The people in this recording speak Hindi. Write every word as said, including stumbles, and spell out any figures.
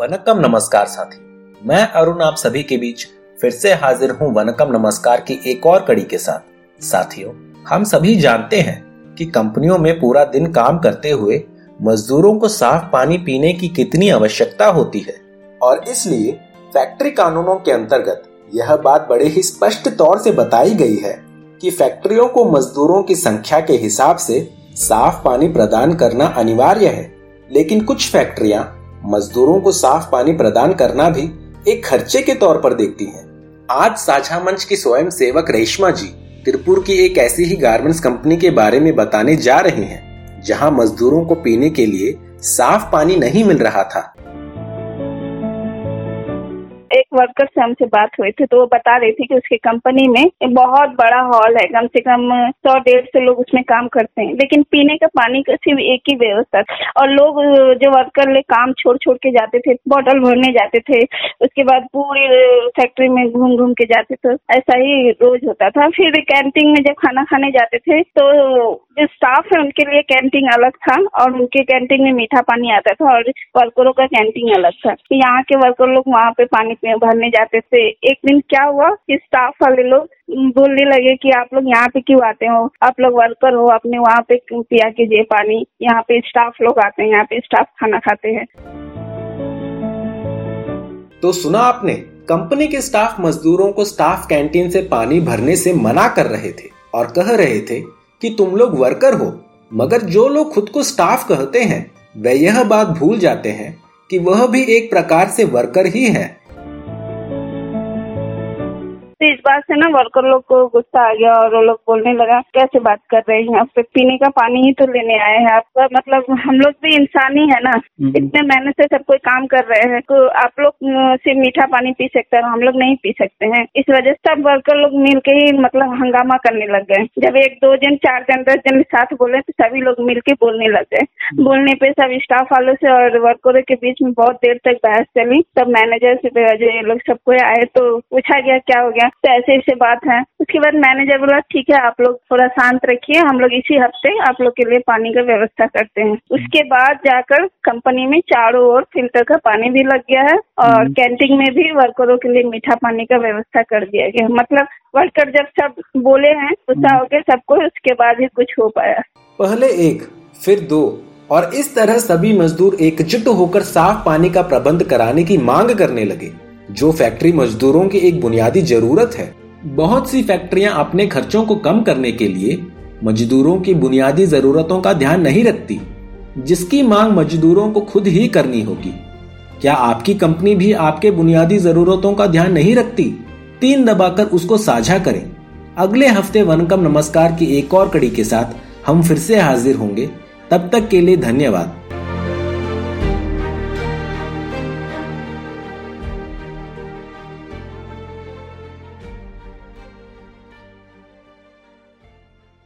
वनकम नमस्कार साथी, मैं अरुण आप सभी के बीच फिर से हाजिर हूँ वनकम नमस्कार की एक और कड़ी के साथ। साथियों, हम सभी जानते हैं कि कंपनियों में पूरा दिन काम करते हुए मजदूरों को साफ पानी पीने की कितनी आवश्यकता होती है और इसलिए फैक्ट्री कानूनों के अंतर्गत यह बात बड़े ही स्पष्ट तौर से बताई गई है कि फैक्ट्रियों को मजदूरों की संख्या के हिसाब से साफ पानी प्रदान करना अनिवार्य है। लेकिन कुछ फैक्ट्रियां मजदूरों को साफ पानी प्रदान करना भी एक खर्चे के तौर पर देखती हैं। आज साझा मंच की स्वयं सेवक रेशमा जी तिरपुर की एक ऐसी ही गारमेंट्स कंपनी के बारे में बताने जा रही हैं, जहां मजदूरों को पीने के लिए साफ पानी नहीं मिल रहा था। एक वर्कर से हमसे बात हुई थी तो वो बता रही थी कि उसकी कंपनी में बहुत बड़ा हॉल है, कम से कम सौ डेढ़ सौ लोग उसमें काम करते हैं, लेकिन पीने का पानी का सिर्फ एक ही व्यवस्था और लोग जो वर्कर ले काम छोड़ छोड़ के जाते थे, बोतल भरने जाते थे, उसके बाद पूरी फैक्ट्री में घूम घूम के जाते थे। ऐसा ही रोज होता था। फिर कैंटीन में जब खाना खाने जाते थे तो जो स्टाफ है उनके लिए कैंटीन अलग था और उनके कैंटीन में मीठा पानी आता था और वर्करों का कैंटीन अलग था। यहाँ के वर्कर लोग वहाँ पे पानी भरने जाते थे। एक दिन क्या हुआ कि स्टाफ वाले लोग बोलने लगे कि आप लोग यहाँ पे क्यों आते हो, आप लोग वर्कर हो, अपने वहाँ पे पिया कीजिए पानी, यहाँ पे स्टाफ लोग आते हैं, यहाँ पे स्टाफ खाना खाते हैं। तो सुना आपने, कंपनी के स्टाफ मजदूरों को स्टाफ कैंटीन से पानी भरने से मना कर रहे थे और कह रहे थे कि तुम लोग वर्कर हो। मगर जो लोग खुद को स्टाफ कहते हैं वे यह बात भूल जाते हैं कि वह भी एक प्रकार से वर्कर ही है। तो इस बात से ना वर्कर लोग को गुस्सा आ गया और वो लोग बोलने लगा कैसे बात कर रहे हैं, आप पीने का पानी ही तो लेने आए हैं, आपका मतलब हम लोग भी इंसान ही है ना, इतने मेहनत से सब कोई काम कर रहे हैं तो आप लोग सिर्फ मीठा पानी पी सकते हैं, हम लोग नहीं पी सकते हैं। इस वजह से सब वर्कर लोग मिल के ही मतलब हंगामा करने लग गए। जब एक दो जन चार जन दस जन साथ बोले तो सभी लोग मिल के बोलने लग गए। बोलने पे सब स्टाफ वालों से और वर्करों के बीच में बहुत देर तक बहस चली। तब मैनेजर से जो ये लोग सबको आए तो पूछा गया क्या हो गया, तो ऐसे ऐसे बात है। उसके बाद मैनेजर बोला ठीक है आप लोग थोड़ा शांत रखिए, हम लोग इसी हफ्ते आप लोग के लिए पानी का व्यवस्था करते हैं। उसके बाद जाकर कंपनी में चारों ओर फिल्टर का पानी भी लग गया है और कैंटीन में भी वर्करों के लिए मीठा पानी का व्यवस्था कर दिया गया। मतलब वर्कर जब सब बोले हैं गुस्सा होकर सबको, उसके बाद ही कुछ हो पाया। पहले एक फिर दो और इस तरह सभी मजदूर एकजुट होकर साफ पानी का प्रबंध कराने की मांग करने लगे, जो फैक्ट्री मजदूरों की एक बुनियादी जरूरत है। बहुत सी फैक्ट्रियां अपने खर्चों को कम करने के लिए मजदूरों की बुनियादी जरूरतों का ध्यान नहीं रखती, जिसकी मांग मजदूरों को खुद ही करनी होगी। क्या आपकी कंपनी भी आपके बुनियादी जरूरतों का ध्यान नहीं रखती? तीन दबाकर उसको साझा करें। अगले हफ्ते वनकम नमस्कार की एक और कड़ी के साथ हम फिर से हाजिर होंगे। तब तक के लिए धन्यवाद।